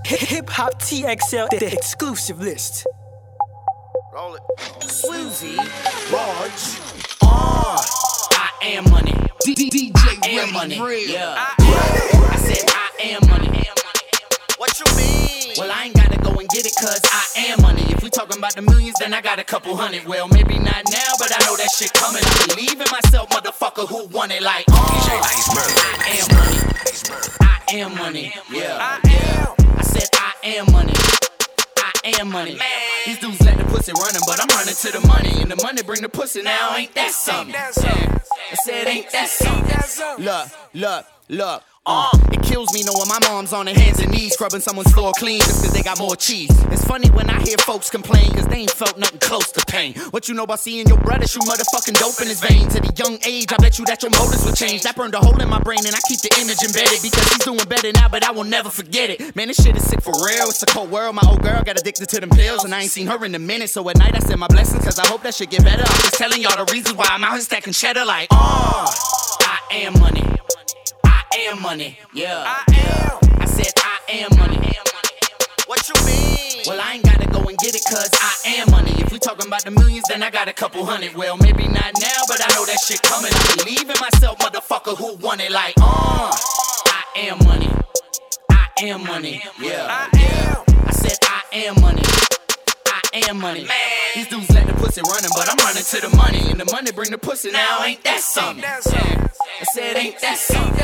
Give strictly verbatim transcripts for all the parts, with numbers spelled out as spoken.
Hip Hop T X L, the exclusive list. Roll it. Swoozy, Raj, uh, I am money. D J I am money. Yeah. I, I said I am money. What you mean? Well, I ain't gotta go and get it, cause I am money. If we talking about the millions, then I got a couple hundred. Well, maybe not now, but I know that shit coming. I believe in myself, motherfucker, who want it like, uh, I am money. I am money. Yeah. I am. I said I am money. I am money. Man. These dudes let the pussy running, but I'm running to the money. And the money bring the pussy now, ain't that something? Yeah. I said ain't that something? Look, look, look. Uh, it kills me knowing my mom's on her hands and knees scrubbing someone's floor clean just cause they got more cheese. It's funny when I hear folks complain cause they ain't felt nothing close to pain. What you know about seeing your brother shoot motherfucking dope in his veins? At a young age, I bet you that your motives will change. That burned a hole in my brain and I keep the image embedded because he's doing better now, but I will never forget it. Man, this shit is sick for real. It's a cold world. My old girl got addicted to them pills and I ain't seen her in a minute. So at night I send my blessings cause I hope that shit get better. I'm just telling y'all the reasons why I'm out here stacking cheddar like, uh, I am money. I am money, yeah. I am. I said I am money. What you mean? Well, I ain't gotta go and get it, cause I am money. If we talking about the millions, then I got a couple hundred. Well, maybe not now, but I know that shit coming. I believe in myself, motherfucker, who want it like, uh, I am money. I am money, yeah. I am. I said I am money. I am money. Man. These dudes let the pussy running, but I'm running to the money. And the money bring the pussy now, ain't that something? Yeah. I said ain't that something?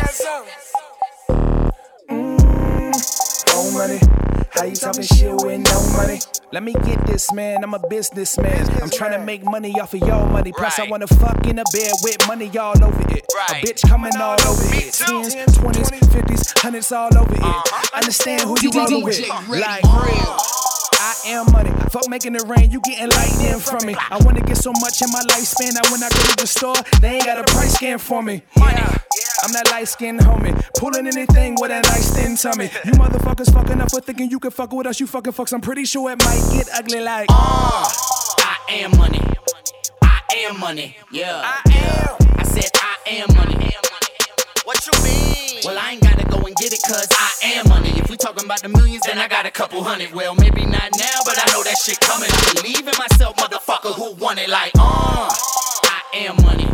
Mmm, old money. How you talking shit with no money? Let me get this, man, I'm a businessman. I'm trying to make money off of your money. Plus I wanna fuck in a bed with money all over it. A bitch coming all over it. Tens, twenties, fifties, hundreds all over it. Understand who you rollin' with. Like real. I am money. Fuck making it rain, you getting lightning from me. I wanna get so much in my lifespan that when I go to the store, they ain't got a price scan for me. Yeah, I'm that light-skinned homie, pulling anything with a nice thin tummy. You motherfuckers fucking up for thinking you can fuck with us, you fucking fucks. I'm pretty sure it might get ugly like, uh, I am money. I am money. Yeah. I am. I said I am money. What you mean? Well, I ain't gotta go and get it, cause I am money. If we talking about the millions, then I got a couple hundred. Well, maybe not now, but I know that shit coming. I believe in myself, motherfucker, who want it like, uh, I am money.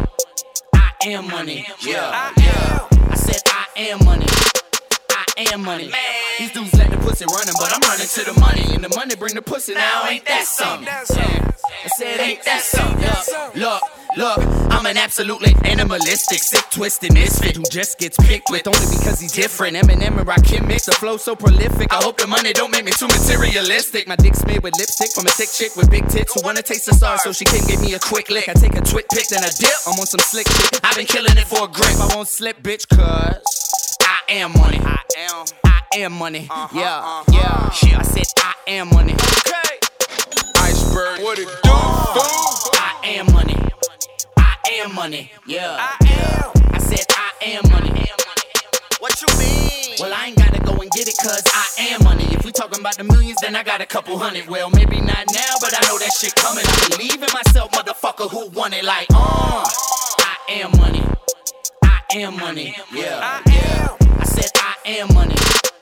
I am money. Yeah. I am. I said I am money. I am money. Man. These dudes let the pussy running, but I'm running to the money. And the money bring the pussy now, ain't that something? Yeah. I said ain't that something? Look, look, look, I'm an absolutely animalistic, sick, twisted misfit who just gets picked with only because he's different. Eminem and Rakim mix, the flow so prolific. I hope the money don't make me too materialistic. My dick's made with lipstick from a thick chick with big tits who wanna taste the stars, so she came give me a quick lick. I take a twit pic, then I dip. I'm on some slick shit. I've been killing it for a grip. I won't slip, bitch, cause I am money. I am. I am money. Uh-huh, yeah, uh-huh. yeah. Shit, I said I am money. Okay. Iceberg, what it do, Uh, I am money. I am money. Yeah. I am. I said I am money. What you mean? Well, I ain't gotta go and get it, cause I am money. If we talking about the millions, then I got a couple hundred. Well, maybe not now, but I know that shit coming. I believe in myself, motherfucker, who want it like, uh, I am money. I am money. Yeah. I am. I said I am money.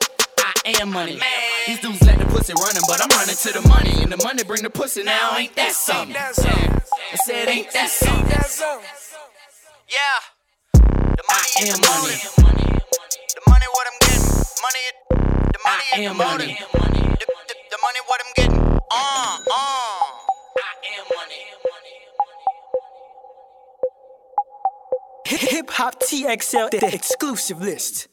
I am money. Man. These dudes let the pussy running, but I'm running to the money. And the money bring the pussy now, ain't that something? Yeah. I said ain't that something? Yeah. The money I is am the money. motive. The money what I'm getting. Money, the money I is am the money. motive. The, the, the money what I'm getting. Uh, uh. I am money. Hip Hop T X L, the exclusive list.